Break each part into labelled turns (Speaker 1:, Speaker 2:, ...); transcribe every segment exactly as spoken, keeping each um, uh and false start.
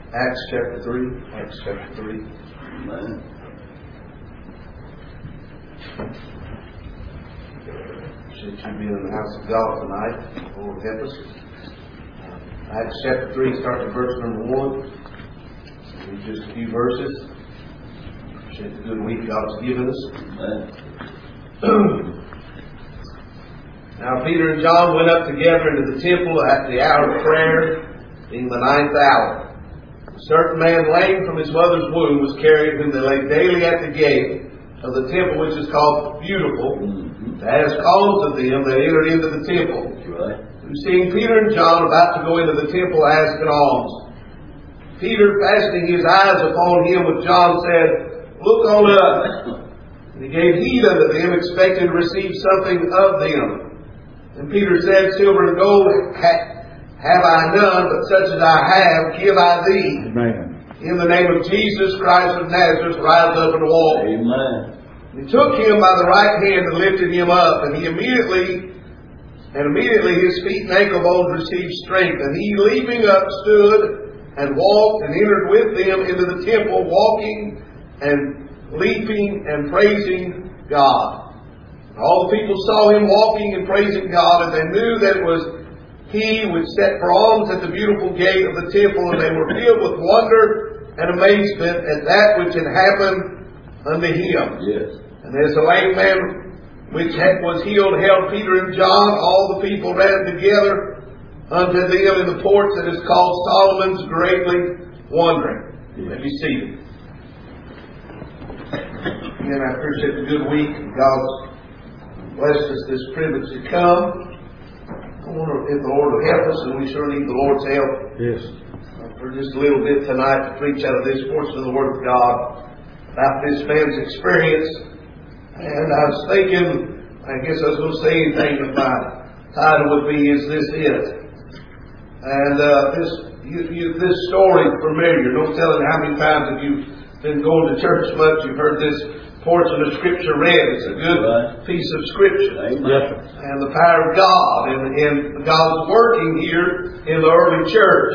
Speaker 1: Acts chapter three. Acts chapter three.
Speaker 2: Amen.
Speaker 1: Since you've been in the house of God tonight, Lord help us. Acts chapter three, starting at verse number one. In just a few verses. Appreciate the good week God's given us.
Speaker 2: Amen.
Speaker 1: Now Peter and John went up together into the temple at the hour of prayer, being the ninth hour. A certain man lame from his mother's womb was carried, whom they laid daily at the gate of the temple, which is called Beautiful,
Speaker 2: Mm-hmm.
Speaker 1: to ask alms of them that entered into the temple.
Speaker 2: That's right.
Speaker 1: Who, seeing Peter and John about to go into the temple, asked alms. Peter, fastening his eyes upon him with John, said, "Look on us." And he gave heed unto them, expecting to receive something of them. And Peter said, "Silver and gold ha- have I none, but such as I have give I thee.
Speaker 3: Amen.
Speaker 1: In the name of Jesus Christ of Nazareth, rise up and walk."
Speaker 2: Amen.
Speaker 1: And he took him by the right hand and lifted him up, and he immediately, and immediately his feet and ankle bones received strength. And he, leaping up, stood and walked and entered with them into the temple, walking and leaping and praising God. All the people saw him walking and praising God, and they knew that it was he which set for alms at the beautiful gate of the temple, and they were filled with wonder and amazement at that which had happened unto him.
Speaker 2: Yes.
Speaker 1: And as the lame man which had, was healed held Peter and John, all the people ran together unto them in the porch that is called Solomon's, greatly wondering.
Speaker 2: Yes.
Speaker 1: Let me see it. Again, I appreciate the good week. God's blessed us this privilege to come. I wonder if the Lord will help us, and we sure need the Lord's help.
Speaker 3: Yes.
Speaker 1: Uh, for just a little bit tonight to preach out of this portion of the Word of God about this man's experience. And I was thinking, I guess I was going to say anything, but my title would be, "Is This It?" And uh, this you, you, this story is familiar. No telling how many times have you been going to church much, you've heard this portion of Scripture read. It's a good
Speaker 2: Right.
Speaker 1: piece of Scripture.
Speaker 2: Amen.
Speaker 3: Yes, sir.
Speaker 1: And the power of God, and, and God's working here in the early church.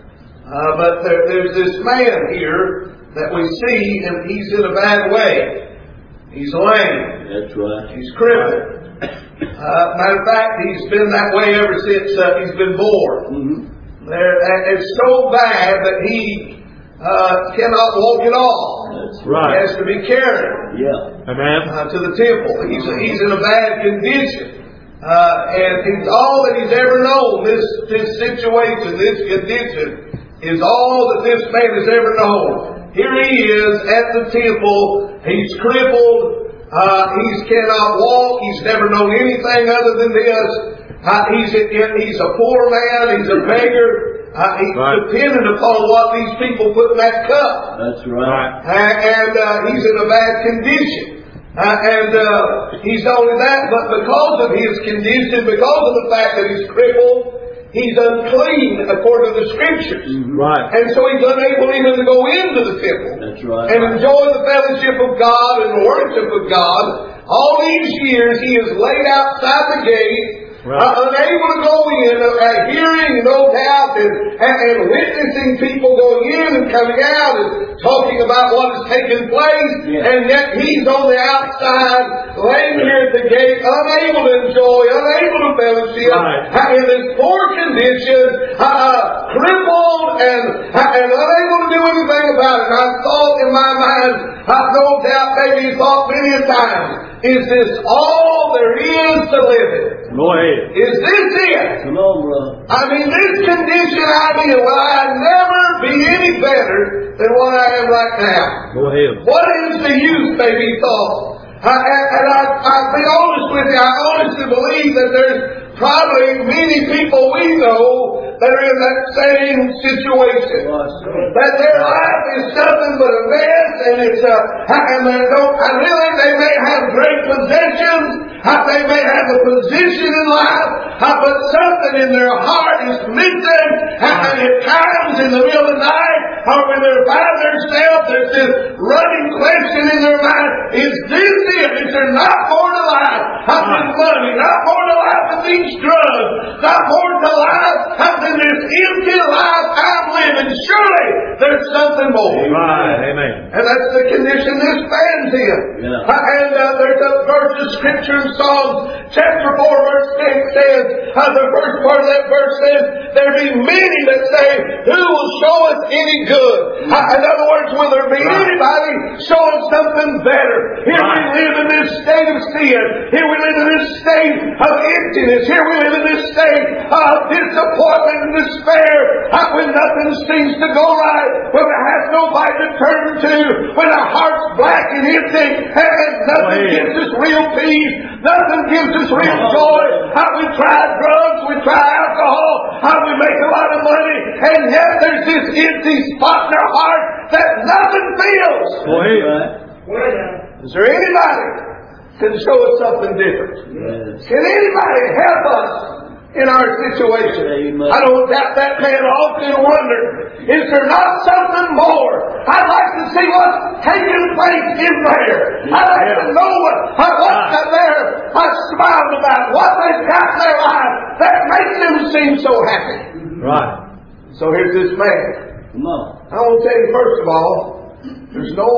Speaker 1: Uh, but there, there's this man here that we see, and he's in a bad way. He's lame.
Speaker 2: That's right.
Speaker 1: He's crippled. Uh, matter of fact, he's been that way ever since uh, he's been born.
Speaker 2: Mm-hmm.
Speaker 1: There, and it's so bad that he uh, cannot walk at all.
Speaker 2: That's
Speaker 3: Right.
Speaker 1: He has to be carried
Speaker 2: Yeah.
Speaker 3: Amen.
Speaker 1: uh, to the temple. He's he's in a bad condition, uh, and it's all that he's ever known. This this situation, this condition, is all that this man has ever known. Here he is at the temple. He's crippled. Uh, he cannot walk. He's never known anything other than this. Uh, he's a, he's a poor man. He's a beggar. Uh, he's
Speaker 3: Right.
Speaker 1: dependent upon what these people put in that cup.
Speaker 2: That's right.
Speaker 1: Uh, and uh, he's in a bad condition. Uh, and uh, he's not only that, but because of his condition, because of the fact that he's crippled, he's unclean according to the Scriptures.
Speaker 3: Right.
Speaker 1: And so he's unable even to go into the temple
Speaker 2: That's right.
Speaker 1: and enjoy the fellowship of God and the worship of God. All these years he is laid outside the gate,
Speaker 3: Right.
Speaker 1: uh, unable to go in, uh, hearing no doubt and, and, and witnessing people going in and coming out and talking about what has taken place.
Speaker 2: Yeah.
Speaker 1: And yet he's on the outside, laying here at the gate, unable to enjoy, unable to fellowship,
Speaker 3: Right.
Speaker 1: uh, in this poor condition, uh, uh, crippled and, uh, and unable to do anything about it. And I've thought in my mind, I've no doubt maybe thought many a time, is this all there is to living?
Speaker 3: Go ahead.
Speaker 1: Is this it?
Speaker 2: Come on, brother.
Speaker 1: I mean, this condition I'm in, will I never be any better than what I am right now?
Speaker 3: Go ahead.
Speaker 1: What is the use, maybe thought? I, and and I, I'll be honest with you, I honestly believe that there's probably many people we know that are in that same situation. That their life is nothing but a mess, and it's a, and they don't, and really they may have great possessions, they may have a position in life, but something in their heart is missing, and at times in the middle of the night, or when they're by themselves, there's this running question in their mind, is this it? Is there not more to life? I've been money, not more to life than these drugs, not more to life than this empty life I'm living. Surely there's something more.
Speaker 2: Right. Amen.
Speaker 1: And that's the condition this stands in.
Speaker 2: Yeah.
Speaker 1: And uh, there's a verse of Scripture in Psalms chapter four verse six says, uh, the first part of that verse says, there be many that say, who will show us any good? Uh, in other words, will there be
Speaker 2: Right.
Speaker 1: anybody showing something better? Here
Speaker 2: Right.
Speaker 1: we live in this state of sin. Here we live in this state of emptiness. Here we live in this state of disappointment and despair. Uh, when nothing seems to go right. When we have nobody to turn to. When our heart's black and empty. And, and nothing
Speaker 2: Amen.
Speaker 1: gives us real peace. Nothing gives us real joy. How we try drugs. We try alcohol. How we make a lot of money. And yet there's this empty spot in our heart that nothing fills.
Speaker 2: Right.
Speaker 1: Is there anybody can show us something different?
Speaker 2: Yes.
Speaker 1: Can anybody help us in our situation?
Speaker 2: Amen.
Speaker 1: I don't doubt that man often wondered, is there not something more? I'd like to see what's taking place in there. I'd like
Speaker 2: Yeah.
Speaker 1: to know what, what's that they're uh, smiling about, what they've got in their life that makes them seem so happy.
Speaker 2: Right.
Speaker 1: So here's this man.
Speaker 2: Come on.
Speaker 1: I want to tell you first of all, there's no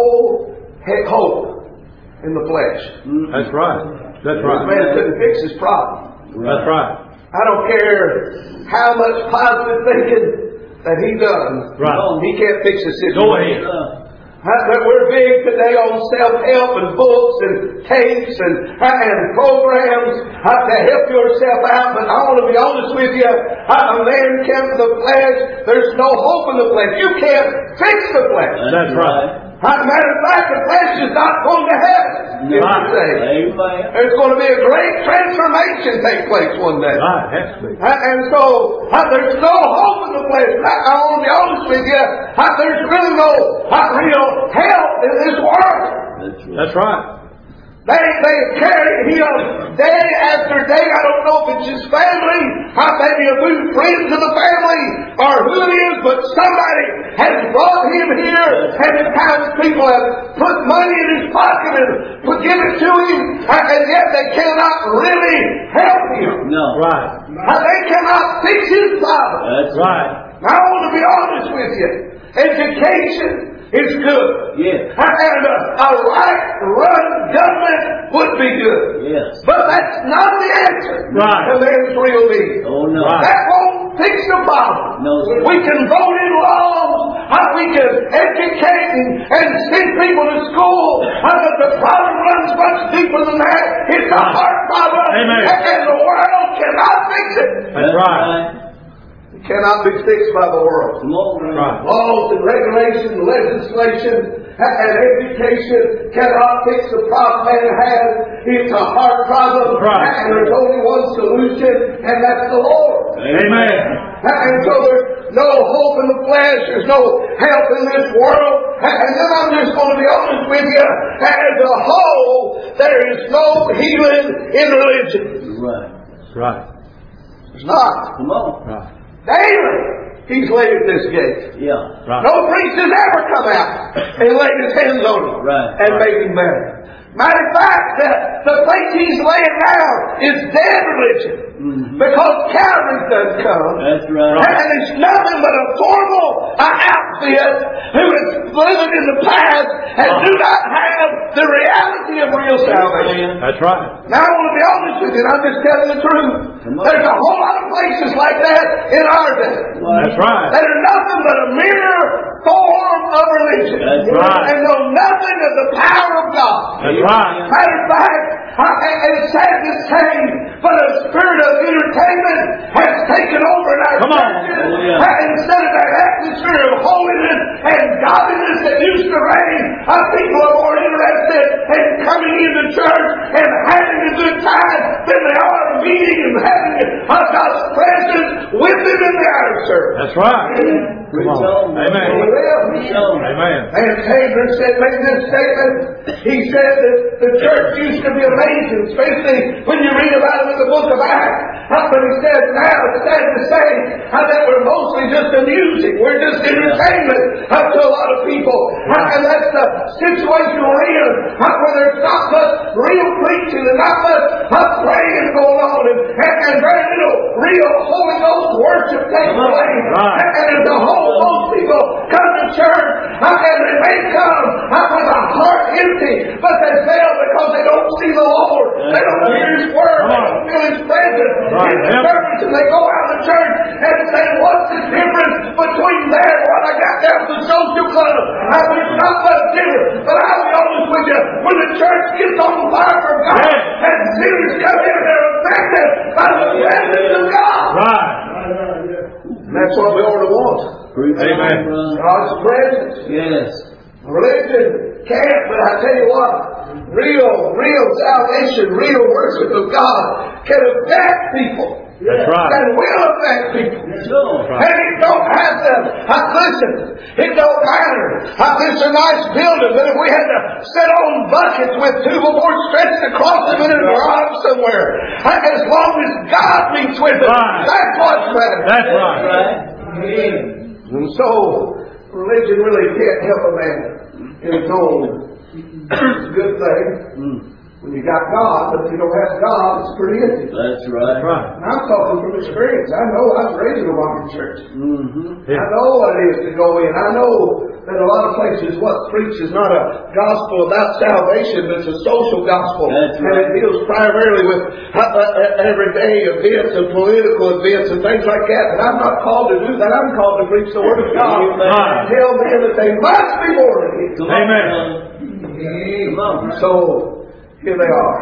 Speaker 1: hope in the flesh.
Speaker 2: That's right. That's
Speaker 1: This man
Speaker 2: right.
Speaker 1: couldn't fix his problem.
Speaker 2: That's right.
Speaker 1: I don't care how much positive thinking that he does.
Speaker 2: Right.
Speaker 1: He can't fix the
Speaker 2: Go ahead.
Speaker 1: situation. Uh, We're big today on self-help and books and tapes and, and programs uh, to help yourself out. But I want to be honest with you. Uh, a man can't the flesh. There's no hope in the flesh. You can't fix the flesh.
Speaker 2: That's right.
Speaker 1: As a matter of fact, the flesh is not going to heaven. You
Speaker 2: Right.
Speaker 1: say.
Speaker 2: Amen.
Speaker 1: There's going to be a great transformation take place one day.
Speaker 2: Right. Has to be.
Speaker 1: Uh, and so, uh, there's no hope in the flesh. I, I want to be honest with you. Uh, there's really no uh, real help in this world.
Speaker 2: That's right. That's right.
Speaker 1: They, they carry him day after day. I don't know if it's his family, or maybe a few friends of the family, or who it is, but somebody has brought him here, and at times people have put money in his pocket and put, give it to him, uh, and yet they cannot really help him.
Speaker 2: No. Right.
Speaker 1: Uh, they cannot fix his problem.
Speaker 2: That's right.
Speaker 1: Now, I want to be honest with you. Education is good.
Speaker 2: Yes.
Speaker 1: And a, a right-run government would be good.
Speaker 2: Yes.
Speaker 1: But that's not the answer
Speaker 2: Right.
Speaker 1: to man's real need.
Speaker 2: Oh no.
Speaker 1: That won't fix the problem.
Speaker 2: No, sir.
Speaker 1: We can vote in laws. uh, We can educate and, and send people to school. uh, But the problem runs much deeper than that. It's a heart problem.
Speaker 2: Amen.
Speaker 1: And the world cannot fix it.
Speaker 2: That's right.
Speaker 1: It cannot be fixed by the world.
Speaker 2: Come on.
Speaker 1: Laws
Speaker 2: Right.
Speaker 1: and regulations, legislation, and education cannot fix the problem man has. It's a heart problem.
Speaker 2: Right.
Speaker 1: And there's only one solution, and that's the Lord.
Speaker 2: Amen.
Speaker 1: And so there's no hope in the flesh. There's no help in this world. And then I'm just going to be honest with you. As a whole, there is no healing in religion.
Speaker 2: Right.
Speaker 3: Right.
Speaker 1: There's not.
Speaker 2: Come on.
Speaker 3: Right.
Speaker 1: Daily, he's laid at this gate.
Speaker 2: Yeah.
Speaker 3: Right.
Speaker 1: No priest has ever come out and laid his hands on him
Speaker 2: Right.
Speaker 1: and
Speaker 3: Right.
Speaker 1: made him better. Matter of fact, the, the place he's laying now is dead religion.
Speaker 2: Mm-hmm.
Speaker 1: Because Calvary doesn't come.
Speaker 2: That's right.
Speaker 1: And it's nothing but a formal uh, outfit who is living in the past and do not have the reality of real salvation.
Speaker 3: That's right.
Speaker 1: Now I want to be honest with you, and I'm just telling the truth.
Speaker 2: Come on.
Speaker 1: There's a whole lot of places like that in our day.
Speaker 3: That's right.
Speaker 1: That are nothing but a mere form of religion.
Speaker 2: That's right.
Speaker 1: And know nothing of the power of God.
Speaker 3: That's right.
Speaker 1: Matter of fact, I, and sad to say, but a spirit of entertainment has taken over in our
Speaker 3: Come on.
Speaker 1: churches.
Speaker 2: Oh, yeah.
Speaker 1: And instead of that atmosphere of holiness and godliness that used to reign, uh, people are more interested in coming into church and having a good time than they are meeting and having uh, God's presence with them in the outer service.
Speaker 3: That's right.
Speaker 2: Preach
Speaker 3: Come
Speaker 2: on.
Speaker 3: on. Amen.
Speaker 2: Preach on.
Speaker 3: Amen.
Speaker 1: And Taylor said, made this statement. He said that the church used to be amazing, especially when you read about it in the book of Acts. Uh, But he said now it's sad to say uh, that we're mostly just amusing. amusing. We're just entertainment uh, to a lot of people. Uh, and that's the situation we're in, uh, where there's not much real preaching and not much uh, praying going on, and, and, and very little real Holy Ghost worship takes place.
Speaker 3: Right.
Speaker 1: And, and as a whole, most people come to church uh, and they may come uh, with a heart empty, but they fail because they don't see the Lord. They don't hear His Word. They don't feel His presence
Speaker 3: Right.
Speaker 1: in the service. And they go out of church and say, what's the difference between there and what I got down at the social club? I mean, it's not much different. But I'll be honest with you, when the church gets on fire for God,
Speaker 3: Yes.
Speaker 1: and sinners come in, they're affected by the presence of God.
Speaker 3: Right.
Speaker 1: And that's what we ought to want.
Speaker 3: Amen.
Speaker 1: God's presence.
Speaker 2: Yes.
Speaker 1: Religion can't, but I tell you what, real, real salvation, real worship of God can affect people.
Speaker 3: That's right.
Speaker 1: And will affect people.
Speaker 2: Sure.
Speaker 1: And it don't have to, I listen, it don't matter. I, it's a nice building, but if we had to sit on buckets with two boards stretched across them in a garage somewhere, as long as God meets with us,
Speaker 3: Right.
Speaker 1: that's what's better.
Speaker 3: That's right.
Speaker 2: Right.
Speaker 1: And so, religion really can't help a man in its own. It's a good thing when you got God, but if you don't have God, it's pretty empty.
Speaker 2: That's right.
Speaker 3: That's right.
Speaker 1: And I'm talking from experience. I know I was raised in a Roman church.
Speaker 2: Mm-hmm.
Speaker 1: I know what it is to go in. I know that a lot of places what's preached is not a gospel about salvation, but it's a social gospel.
Speaker 2: That's
Speaker 1: and
Speaker 2: right.
Speaker 1: it deals primarily with uh, uh, everyday events and political events and things like that. And I'm not called to do that. I'm called to preach the Word of God.
Speaker 3: Right.
Speaker 1: And tell them that they must be born again.
Speaker 2: Come on,
Speaker 3: Amen.
Speaker 2: brother. Come on.
Speaker 1: So, here they are.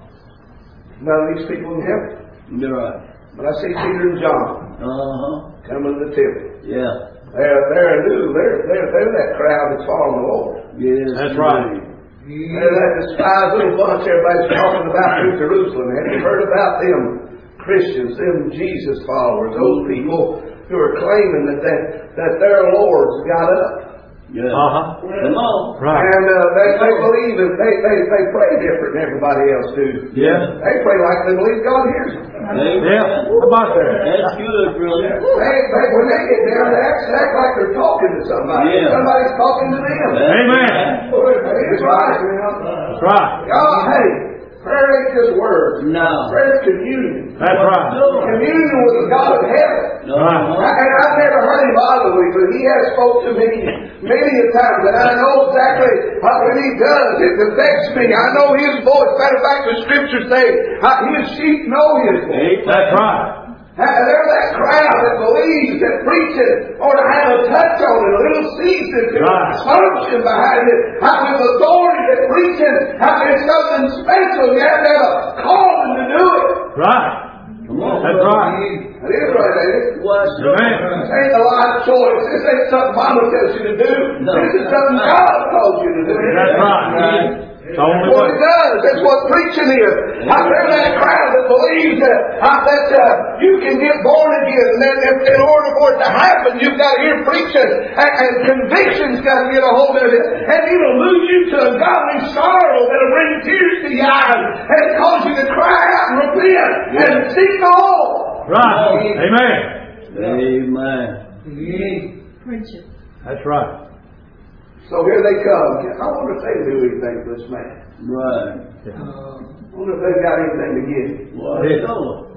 Speaker 1: None of these people in heaven.
Speaker 2: You're right.
Speaker 1: But I see Peter and John
Speaker 2: Uh-huh.
Speaker 1: coming to the temple.
Speaker 2: Yeah.
Speaker 1: They're, they're new. They're, they're, they're that crowd that's following the Lord.
Speaker 2: Yes.
Speaker 3: That's right.
Speaker 1: They're that despised little bunch everybody's talking about in Jerusalem. Have you heard about them Christians, them Jesus followers, those people who are claiming that they, that their Lord's got up?
Speaker 2: Yeah.
Speaker 3: Uh-huh.
Speaker 2: Come on.
Speaker 3: Right.
Speaker 1: And uh, they, they believe that they, they, they pray different than everybody else do.
Speaker 3: Yeah.
Speaker 1: They pray like they believe God hears them.
Speaker 2: Amen.
Speaker 3: Yeah. How about that?
Speaker 2: That's good, brother.
Speaker 1: They, they, when they get down, they act, they act like they're talking to somebody.
Speaker 2: Yeah.
Speaker 1: Somebody's talking to them.
Speaker 3: Amen.
Speaker 1: It's right, man.
Speaker 3: That's right.
Speaker 1: God, hey, prayer ain't just words.
Speaker 2: No.
Speaker 1: Prayer is communion.
Speaker 3: That's right.
Speaker 1: Communion with the God of heaven.
Speaker 2: No.
Speaker 3: Right.
Speaker 1: And I've never heard him audibly, but he has spoke to me many a time, and I know exactly how when he does, it affects me. I know his voice. Matter of fact, the scriptures say uh, his sheep know his voice.
Speaker 3: That's right.
Speaker 1: Uh, they're that crowd that believes that preaching ought to have a touch on it, a little season to it,
Speaker 3: Right.
Speaker 1: function behind it, uh, with authority that preaching uh, is something special. You have to have a calling to do it.
Speaker 3: Right.
Speaker 2: Come on.
Speaker 3: That's right.
Speaker 1: It is right, ain't it?
Speaker 2: What's
Speaker 3: Amen.
Speaker 1: This ain't a life choice. This ain't something Mama tells you to do.
Speaker 2: No.
Speaker 1: This is something God told you to do.
Speaker 3: That's right. It's the only
Speaker 1: That's what
Speaker 3: way.
Speaker 1: it does. That's what preaching is. I there's that crowd that believes that, uh, that uh, you can get born again, and then if, in order for it to happen, you've got to hear preaching, and, and conviction's got to get a hold of it, and it'll lose you to a godly sorrow that'll bring tears to your eyes, and cause you to cry out and repent and seek the Lord.
Speaker 3: Right. Amen.
Speaker 2: Amen.
Speaker 4: Preach it.
Speaker 3: That's right.
Speaker 1: So here they come. I wonder if they do anything for this man.
Speaker 2: Right.
Speaker 1: I wonder if they've got anything to give him.
Speaker 2: What's
Speaker 3: Yeah.
Speaker 2: going?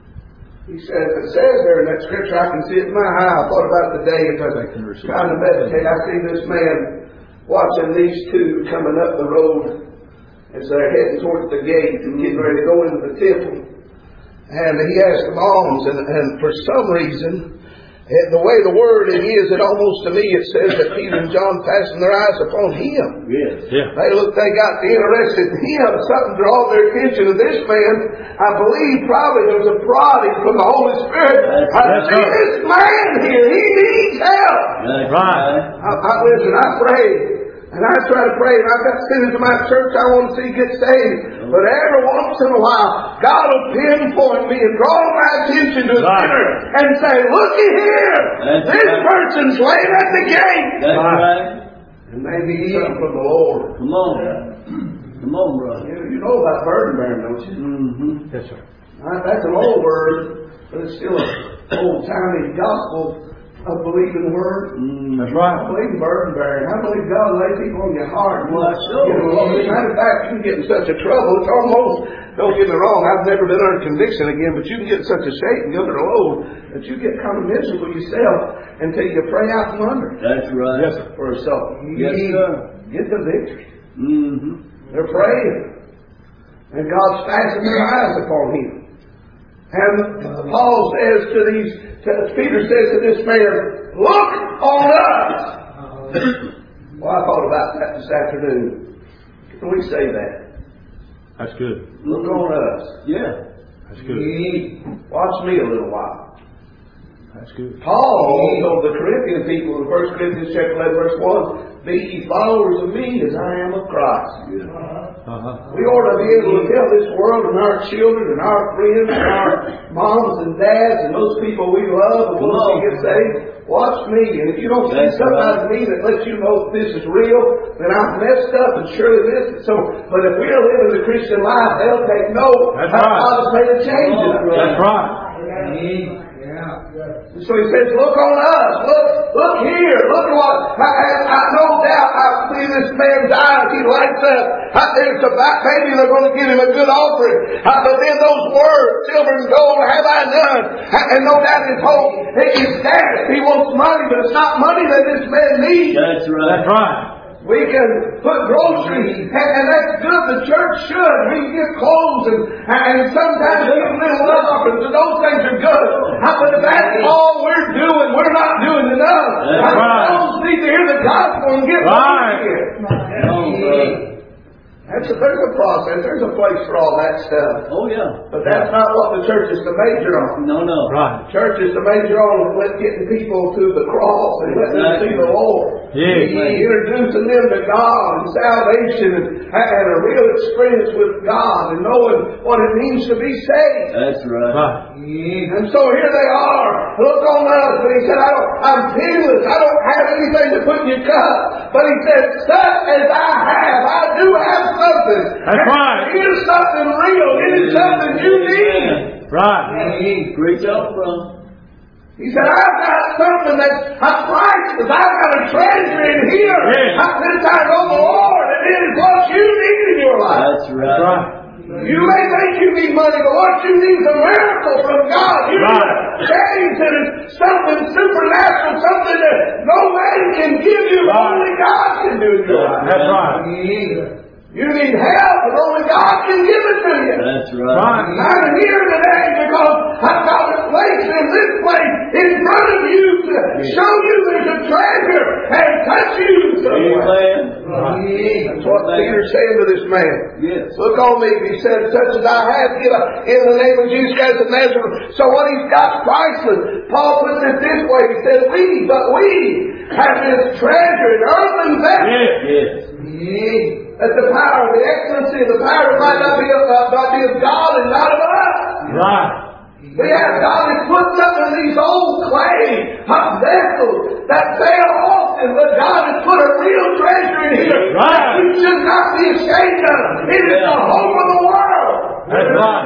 Speaker 1: He says, it says there in that scripture, I can see it in my eye. I thought about it today as I was trying to meditate. I see this man watching these two coming up the road as they're heading towards the gate and getting ready to go into the temple. And he asked them alms, and, and for some reason, it, the way the word it is, it almost to me it says that Peter and John fastened their eyes upon him.
Speaker 2: Yes.
Speaker 3: Yeah.
Speaker 1: They look, they got interested in him. Something drawed their attention to this man. I believe probably there was a prodding from the Holy Spirit.
Speaker 2: That's,
Speaker 1: I
Speaker 3: that's
Speaker 1: see
Speaker 3: right.
Speaker 1: this man here. He needs help.
Speaker 2: That's
Speaker 3: Right.
Speaker 1: I, I listen. I pray, and I try to pray, and I've got sinners in my church I want to see get saved. But every once in a while, God will pinpoint me and draw my attention to a
Speaker 3: Right.
Speaker 1: sinner and say, "Looky here,
Speaker 2: That's
Speaker 1: this
Speaker 2: right.
Speaker 1: person's laying at the gate."
Speaker 2: That's
Speaker 3: Right.
Speaker 2: right.
Speaker 1: And they need something from the Lord.
Speaker 2: Come on. Come on, brother.
Speaker 1: You, you know about burden bearing, don't you?
Speaker 2: Mm-hmm.
Speaker 3: Yes, sir.
Speaker 1: Uh, that's an old word, but it's still an old timey gospel I believe in the Word.
Speaker 2: Mm.
Speaker 3: That's
Speaker 1: I
Speaker 3: right.
Speaker 1: believe in burden bearing. I believe God lay people on your heart.
Speaker 2: Well, sure.
Speaker 1: You know, as a matter of fact, you can get in such a trouble. It's almost, don't get me wrong, I've never been under conviction again, but you can get in such a shape and go under a load that you get kind of miserable yourself until you pray out from under
Speaker 2: That's right.
Speaker 3: Yes, sir.
Speaker 1: for a soul.
Speaker 2: Yes, sir.
Speaker 1: Get the victory.
Speaker 2: Mm-hmm.
Speaker 1: They're praying. And God's fastened their eyes upon him. And Paul says to these, to, Peter says to this man, look on us. Well, I thought about that this afternoon. Can we say that?
Speaker 3: That's good.
Speaker 1: Look on us.
Speaker 2: Yeah.
Speaker 3: That's good.
Speaker 1: Watch me a little while.
Speaker 3: That's good.
Speaker 1: Paul told the Corinthian people in First Corinthians chapter eleven verse one, be ye followers of me as I am of Christ.
Speaker 3: Uh-huh.
Speaker 1: We ought to be able to tell this world and our children and our friends and our moms and dads and those people we love and once they get saved, watch me. And if you don't see
Speaker 2: That's
Speaker 1: something
Speaker 2: right.
Speaker 1: out of me that lets you know that this is real, then I'm messed up and surely this is so. But if we're living the Christian life, they'll take note
Speaker 3: That's
Speaker 1: how
Speaker 3: right.
Speaker 1: God has made a change in us.
Speaker 3: That's right.
Speaker 1: So he says, look on us. Look, look here. Look at what, I, I, I no doubt, I see this man's eyes. He lights up. I think it's about, maybe they're going to give him a good offering. I, but then those words, silver and gold have I none. I, and no doubt his hope is dashed. He wants money, but it's not money that this man needs.
Speaker 2: That's right.
Speaker 3: That's right.
Speaker 1: We can put groceries, and, and that's good. The church should. We can get clothes, and, and sometimes we give little love offerings, and those things are good. But if that's all we're doing, we're not doing enough.
Speaker 2: That's
Speaker 3: right.
Speaker 1: Those need to hear the gospel and get
Speaker 3: Right.
Speaker 1: here.
Speaker 2: Oh, brother.
Speaker 1: That's a, there's a process. There's a place for all that stuff.
Speaker 2: Oh, yeah.
Speaker 1: But that's not what the church is to major on.
Speaker 2: No, no.
Speaker 3: Right.
Speaker 1: Church is to major on let getting people to the cross and let them see the Lord.
Speaker 3: Yes.
Speaker 1: Introducing them to God and salvation and, and a real experience with God and knowing what it means to be saved.
Speaker 2: That's right.
Speaker 3: Right.
Speaker 1: And so here they are. Look on us. But he said, I don't, I'm penniless. I don't have anything to put in your cup. But he said, such as I have, I do have something.
Speaker 3: That's right.
Speaker 1: It is something real. It is something you need.
Speaker 3: Right.
Speaker 2: Preach up, brother.
Speaker 1: He said, I've got something that's a priceless. I've got a treasure in here.
Speaker 3: Yes.
Speaker 1: I this I know the Lord, and it is what you need in your life.
Speaker 2: That's
Speaker 3: That's
Speaker 2: right.
Speaker 3: right.
Speaker 1: You may think you need money, but what you need is a miracle from God. You need
Speaker 3: Right.
Speaker 1: a change, and it's something supernatural, something that no man can give you,
Speaker 3: Right.
Speaker 1: only God can do in your life.
Speaker 3: That's right.
Speaker 1: You need help, and only God can give it to you.
Speaker 2: That's right.
Speaker 3: Right.
Speaker 1: I'm here today because I've got a place in this place in front of you to show you there's a treasure and touch you somewhere.
Speaker 2: Amen.
Speaker 1: That's what Peter's saying to this man.
Speaker 2: Yes.
Speaker 1: Look on me. He said, such as I have, give in the name of Jesus Christ of Nazareth. So what he's got is priceless. Paul puts it this way. He said, we, but we have this treasure in earthen vessels.
Speaker 3: Yes.
Speaker 2: Yes.
Speaker 1: That the power, the excellency, the power might not be of, uh, might be of God and not of us.
Speaker 3: Right.
Speaker 1: We have God has put something in these old clay hot vessels that fail often, but God has put a real treasure in here.
Speaker 3: Right.
Speaker 1: That you should not be ashamed of. It is the hope of the world.
Speaker 3: That's right.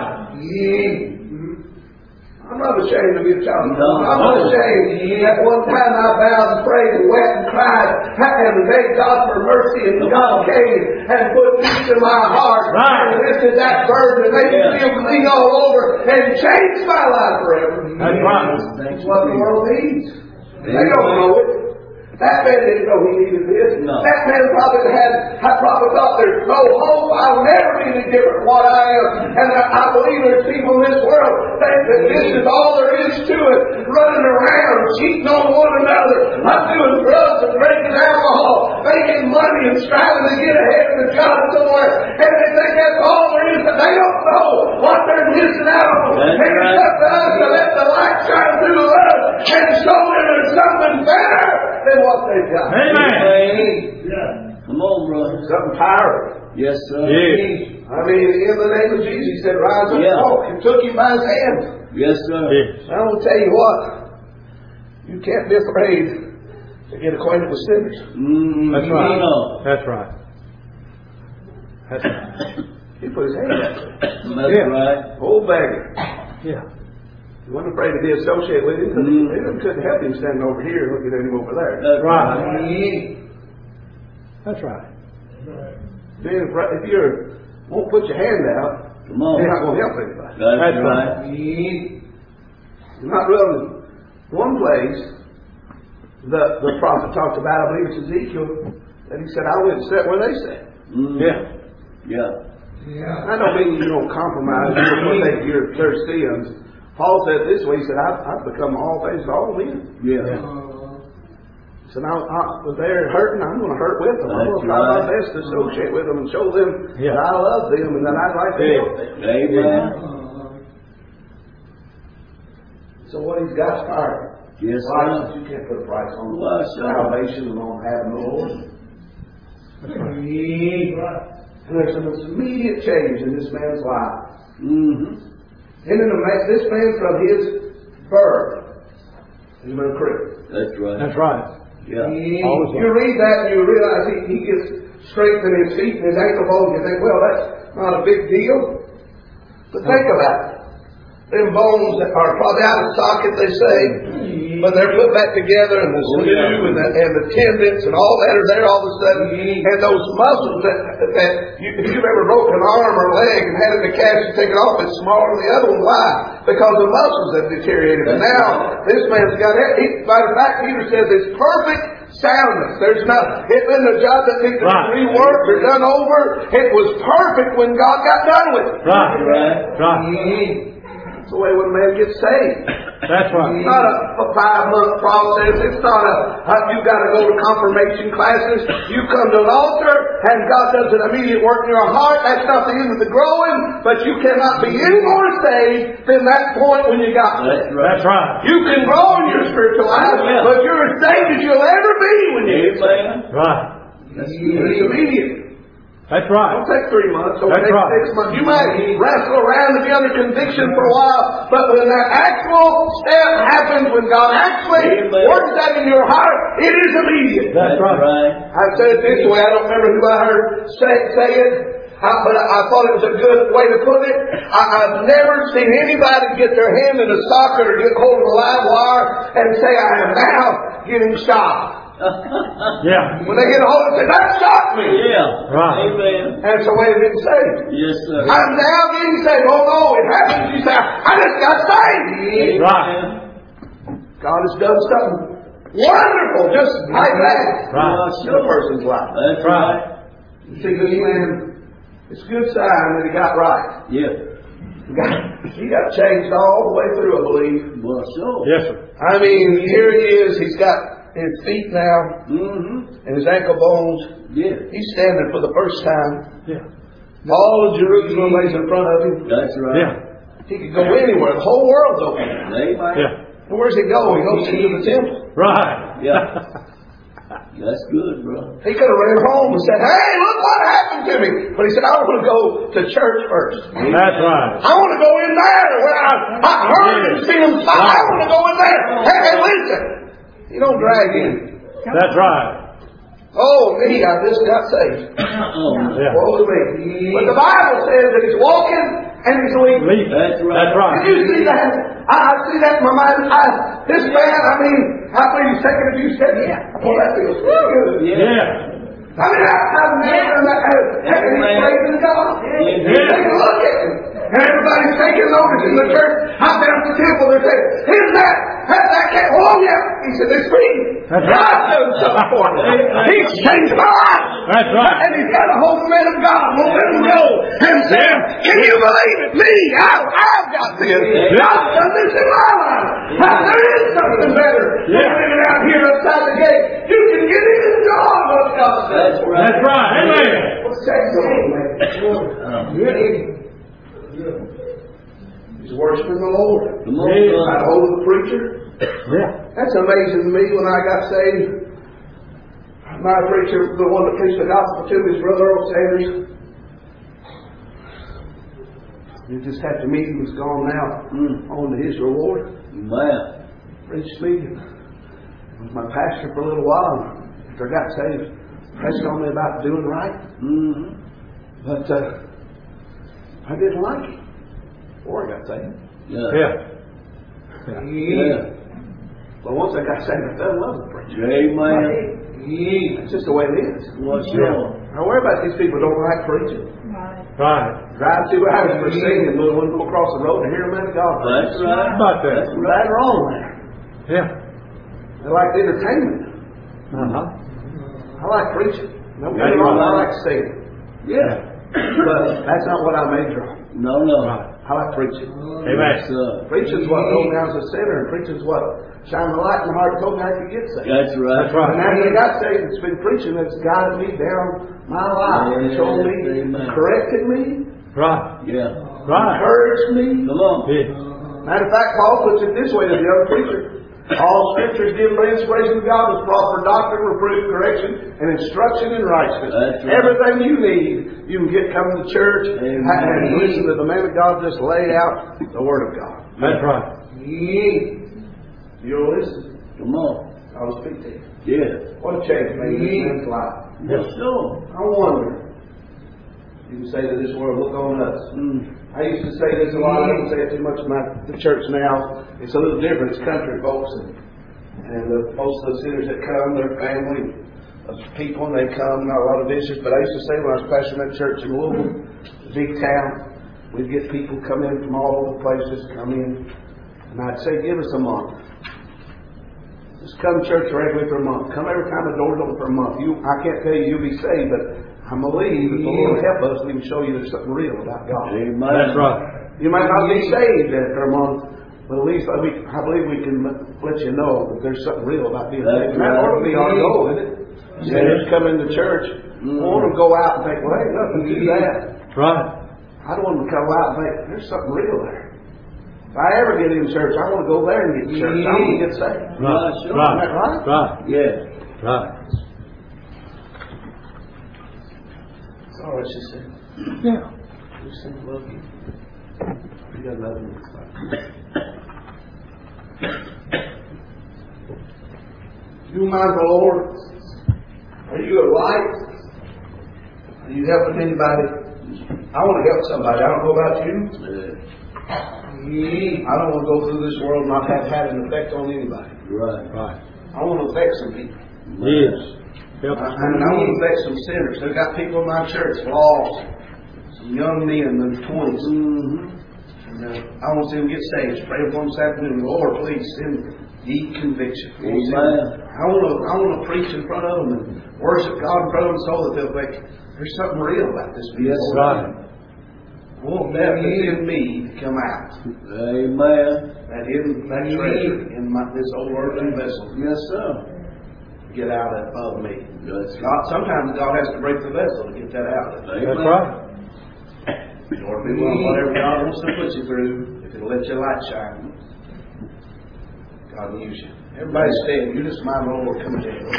Speaker 1: I'm not ashamed to be a child of
Speaker 2: No.
Speaker 1: God. I'm not ashamed. At one time I bowed and prayed and wept and cried and begged God for mercy, and God came and put peace in my heart.
Speaker 3: Right.
Speaker 1: And lifted that burden and made me
Speaker 2: Yeah.
Speaker 1: feel clean all over and changed my life forever.
Speaker 3: That's right.
Speaker 1: That's what the world needs. They don't know it. That man didn't know he needed this.
Speaker 2: No.
Speaker 1: That man probably had, I probably thought there's no hope. I'll never be any different from what I am. And I, I believe there's people in this world think that this is all there is to it. Running around, cheating on one another. I'm doing drugs and drinking alcohol, making money and striving to get ahead of the job somewhere. And they think that's all there is. But they don't know what they're missing out on.
Speaker 2: That's
Speaker 1: and
Speaker 2: right.
Speaker 1: it's up to us to let the light shine through us and show them there's something better than what they've got.
Speaker 3: Amen.
Speaker 2: Come on, brother.
Speaker 1: Something powerful.
Speaker 2: Yes, sir.
Speaker 3: Yes.
Speaker 1: I mean, in the name of Jesus, he said, rise up and
Speaker 2: Yeah.
Speaker 1: walk. He took him by his hand.
Speaker 2: Yes, sir.
Speaker 3: Yes.
Speaker 1: I want to tell you what, you can't be afraid to get acquainted with sinners.
Speaker 2: Mm,
Speaker 3: That's
Speaker 2: no,
Speaker 3: right.
Speaker 2: no.
Speaker 3: That's right. That's right.
Speaker 1: He put his hand up.
Speaker 2: That's
Speaker 3: Yeah.
Speaker 2: right.
Speaker 1: Old beggar.
Speaker 3: Yeah.
Speaker 1: He wasn't afraid to be associated with him because
Speaker 2: Mm.
Speaker 1: he couldn't help him standing over here and looking at him over there.
Speaker 2: That's
Speaker 3: Right.
Speaker 2: right.
Speaker 3: That's right.
Speaker 1: Being afraid, if you won't put your hand out,
Speaker 2: Come on.
Speaker 1: you're not going to help anybody.
Speaker 2: That's,
Speaker 3: That's
Speaker 2: right.
Speaker 1: You're not really. One place, the, the prophet talked about, I believe it's Ezekiel, that he said, I went and sat where they sat.
Speaker 2: Mm.
Speaker 3: Yeah.
Speaker 2: Yeah.
Speaker 1: I don't mean you don't compromise you don't take your, their sins. Paul said this way, he said, I've, I've become all things to all men.
Speaker 2: Yeah.
Speaker 1: He said, I, I was there hurting, I'm going to hurt with them. I'm going to try my
Speaker 2: That's right.
Speaker 1: best to associate with them and show them
Speaker 3: Yeah.
Speaker 1: that I love them and that I'd like to
Speaker 3: Yeah.
Speaker 1: help them.
Speaker 2: Amen.
Speaker 1: So what he's got started.
Speaker 2: Yes,
Speaker 1: License,
Speaker 2: sir.
Speaker 1: you can't put a price on
Speaker 2: Well, sure.
Speaker 1: salvation and on having the Lord. And there's an immediate change in this man's life.
Speaker 2: Mm-hmm.
Speaker 1: And in the ma- this man from his birth has been a Christian.
Speaker 2: That's right.
Speaker 3: That's right.
Speaker 2: Yeah.
Speaker 3: Always
Speaker 1: You read that and you realize he, he gets strength in his feet and his ankle bones. You think, well, that's not a big deal. But think about it. Them bones that are probably out of socket, they say, but they're put back together, and the sinew and the, and the tendons and all that are there all of a sudden. And those muscles that, that you, if you've ever broken an arm or leg and had it in the cast and taken off, it's smaller than the other one. Why? Because the muscles have deteriorated. And now this man's got it. He, by the fact, Peter says it's perfect soundness. There's not, it wasn't a job that needed to
Speaker 3: Right.
Speaker 1: be reworked or done over. It was perfect when God got done with it.
Speaker 3: Right.
Speaker 2: Right.
Speaker 3: Right.
Speaker 1: That's the way when a man gets saved.
Speaker 3: That's right.
Speaker 1: It's not a, a five-month process. It's not a, a you've got to go to confirmation classes. You come to an altar and God does an immediate work in your heart. That's not the end of the growing, but you cannot be any more saved than that point when you got
Speaker 2: That's
Speaker 1: saved.
Speaker 2: right.
Speaker 3: That's right.
Speaker 1: You can grow in your spiritual life,
Speaker 2: Yeah.
Speaker 1: but you're as saved as you'll ever be when you get saved.
Speaker 2: Amen.
Speaker 3: Right.
Speaker 2: That's
Speaker 1: It's
Speaker 2: good.
Speaker 1: immediate.
Speaker 3: That's
Speaker 1: Don't
Speaker 3: right.
Speaker 1: take three months. Don't
Speaker 3: That's
Speaker 1: take
Speaker 3: right.
Speaker 1: six months. You might wrestle around and be under conviction for a while, but when that actual step happens, when God actually
Speaker 2: Amen.
Speaker 1: works that in your heart, it is immediate.
Speaker 3: That's right.
Speaker 1: I've said it this way. I don't remember who I heard say, say it, I, but I, I thought it was a good way to put it. I, I've never seen anybody get their hand in a socket or get hold of a live wire and say, I am now getting shocked.
Speaker 3: Yeah.
Speaker 1: When they get a hold of it, say, that shocked me.
Speaker 2: Yeah.
Speaker 3: Right.
Speaker 2: Amen.
Speaker 1: That's the way of being saved.
Speaker 2: Yes, sir.
Speaker 1: I'm now getting saved. Oh no, it happens. You say, I just got saved.
Speaker 3: Right.
Speaker 1: God has done something wonderful just like that.
Speaker 3: Right.
Speaker 1: In a person's life.
Speaker 2: That's
Speaker 3: Right.
Speaker 2: right.
Speaker 1: You see, this man, it's a good sign that he got right.
Speaker 2: Yeah.
Speaker 1: He got, he got changed all the way through, I believe.
Speaker 2: Well, sure.
Speaker 3: Yes, sir.
Speaker 1: I mean, here he is. He's got his feet now
Speaker 2: Mm-hmm.
Speaker 1: and his ankle bones.
Speaker 2: Yeah.
Speaker 1: He's standing for the first time.
Speaker 3: Yeah.
Speaker 1: All of Jerusalem lays in front of him.
Speaker 2: That's right.
Speaker 3: Yeah.
Speaker 1: He could go anywhere. The whole world's open.
Speaker 2: Amen.
Speaker 3: Yeah.
Speaker 1: And where's he go? He goes into the temple.
Speaker 3: Right.
Speaker 2: Yeah. That's good, bro.
Speaker 1: He could have ran home and said, hey, look what happened to me. But he said, I want to go to church first.
Speaker 3: That's right.
Speaker 1: I want to go in there where I, I heard and see him. I want to go in there. Hey, hey, listen. You don't drag in.
Speaker 3: That's right.
Speaker 1: Oh, me, I just got saved.
Speaker 2: Oh,
Speaker 3: Yeah.
Speaker 1: Woe to me. But the Bible says that he's walking and he's leaping.
Speaker 3: Leap.
Speaker 2: That's right.
Speaker 3: That's right.
Speaker 1: Did you see that? I, I see that in my mind. I, this man, I mean, I believe he's taking a few steps. Yeah. Well, that feels pretty good.
Speaker 2: Yeah.
Speaker 3: Yeah.
Speaker 1: I mean, I, I've never done that. And he's praising God.
Speaker 2: Yeah.
Speaker 1: Take a look at him. And everybody's taking notice in the church. I'm down at the temple. They're saying, here's that. That's that cat. Oh, yeah. He said, it's me.
Speaker 3: That's
Speaker 1: God's
Speaker 3: right.
Speaker 1: doing something for me. He's changed my life.
Speaker 3: That's right.
Speaker 1: And he's got a hold of the man of God. Won't let him go. And said, can you believe it? Me. I, I've got this. God's done this in my life. Now, there is something better than
Speaker 3: Yeah.
Speaker 1: living out here outside the gate. You can get in and God what God says.
Speaker 2: That's right.
Speaker 3: That's right. Amen.
Speaker 1: Let's take the Lord, man. He's worshiping the Lord.
Speaker 2: Come on,
Speaker 3: Yeah.
Speaker 1: Got
Speaker 2: son.
Speaker 1: hold of the preacher.
Speaker 3: Yeah.
Speaker 1: That's amazing to me when I got saved. My preacher, the one that preached the gospel to me, is Brother Earl Sanders. You just have to meet him. He's gone now
Speaker 2: Mm.
Speaker 1: on to his reward.
Speaker 2: Man.
Speaker 1: Preached me. He was my pastor for a little while. After I got saved, preached on me about doing right.
Speaker 2: Mm-hmm.
Speaker 1: But uh, I didn't like it before I got saved.
Speaker 2: Yeah.
Speaker 3: Yeah.
Speaker 2: Yeah.
Speaker 1: But once I got saved, I fell in love with preaching.
Speaker 2: Amen.
Speaker 1: That's just the way it is.
Speaker 2: What's wrong?
Speaker 1: I worry about these people who don't like preaching.
Speaker 4: Right.
Speaker 3: Right.
Speaker 1: Drive two hours for singing, but when go across the road and hear a man of God.
Speaker 2: That's right.
Speaker 3: How about that?
Speaker 2: That's
Speaker 1: Right or wrong there.
Speaker 3: Yeah.
Speaker 1: They like the entertainment.
Speaker 3: Uh-huh.
Speaker 1: I like preaching. Don't get
Speaker 3: Yeah,
Speaker 1: me wrong,
Speaker 3: you're
Speaker 1: I
Speaker 3: right.
Speaker 1: like singing.
Speaker 2: Yeah.
Speaker 1: But that's not what I major on.
Speaker 2: No, no.
Speaker 3: Right.
Speaker 1: I like preaching.
Speaker 3: Amen.
Speaker 2: Yes, sir.
Speaker 1: Preaching's what told me I was a sinner, and preaching's what shined the light in my heart and told me I could get saved.
Speaker 2: That's right.
Speaker 3: That's right.
Speaker 1: And after I got saved, it's been preaching that's guided me down my life and shown me,
Speaker 2: Amen.
Speaker 1: corrected me,
Speaker 3: Right.
Speaker 2: Yeah.
Speaker 3: Right.
Speaker 1: encouraged me.
Speaker 2: Come on.
Speaker 3: Yeah.
Speaker 1: Matter of fact, Paul puts it this way to the other preacher. All scripture is given by inspiration of God is proper doctrine, reproof, correction, and instruction in righteousness.
Speaker 2: That's right.
Speaker 1: Everything you need, you can get coming to church
Speaker 2: Amen.
Speaker 1: and listen to the man of God just lay out the Word of God.
Speaker 3: That's right.
Speaker 1: You'll listen.
Speaker 2: Come on.
Speaker 1: I'll speak to you.
Speaker 2: Yeah.
Speaker 1: What a change made in this man's life.
Speaker 2: Yes, sir.
Speaker 1: I wonder. You can say to this world, look on us.
Speaker 2: Mm.
Speaker 1: I used to say this a lot. I don't say it too much about the church now. It's a little different. It's country folks, and, and the, most of the sinners that come, they're family of people, and they come. Not a lot of visitors, but I used to say when I was pastoring that church in Louisville, big town, we'd get people come in from all over the places, come in, and I'd say, give us a month. Just come to church regularly for a month. Come every time the door's open for a month. You, I can't tell you you'll be saved, but I believe if the Lord will help us, we can show you there's something real about God.
Speaker 2: Amen.
Speaker 3: That's right.
Speaker 1: You might not be saved after a month, but at least I, we, I believe we can let you know that there's something real about being
Speaker 2: That's
Speaker 1: saved. And that
Speaker 2: right.
Speaker 1: ought to be our goal, isn't it? Sinners come into church,
Speaker 2: Mm.
Speaker 1: I want them to go out and think, well, ain't nothing to that.
Speaker 3: Right.
Speaker 1: I don't want them to come out and think, there's something real there. If I ever get in church, I want to go there and get church. I want to get saved.
Speaker 3: Right.
Speaker 2: sure.
Speaker 3: Right.
Speaker 1: Isn't that right?
Speaker 3: Right.
Speaker 2: Yeah.
Speaker 3: Right.
Speaker 1: That's all right, she said.
Speaker 3: Yeah.
Speaker 1: You said love you. You got love me. You mind the Lord? Are you a light? Are you helping anybody? I want to help somebody. I don't know about you.
Speaker 2: Yeah.
Speaker 1: I don't want to go through this world and not have had an effect on anybody.
Speaker 2: Right.
Speaker 3: Right.
Speaker 1: I want to affect some people.
Speaker 3: Yes. Help
Speaker 1: I,
Speaker 3: us.
Speaker 1: and I want to affect some sinners. I've got people in my church, lost, some young men in their twenties.
Speaker 2: Mm-hmm.
Speaker 1: And, uh, I want to see them get saved. Pray for them this afternoon. Lord, please send deep conviction. I want to see them-
Speaker 2: Amen.
Speaker 1: I want to, I want to preach in front of them and worship God in front of them so that they'll think there's something real about this people.
Speaker 2: Yes,
Speaker 3: Right.
Speaker 1: I want that that's in me to come out.
Speaker 2: Amen.
Speaker 1: That in that treasure in my, this old earthen vessel.
Speaker 2: Yes, sir.
Speaker 1: Get out of me.
Speaker 2: That's
Speaker 1: God, sometimes God has to break the vessel to get that out.
Speaker 3: That's right.
Speaker 1: Lord, be willing, whatever God wants to put you through, if it'll let your light shine, God will use you. Everybody stand. You just mind the Lord coming to you.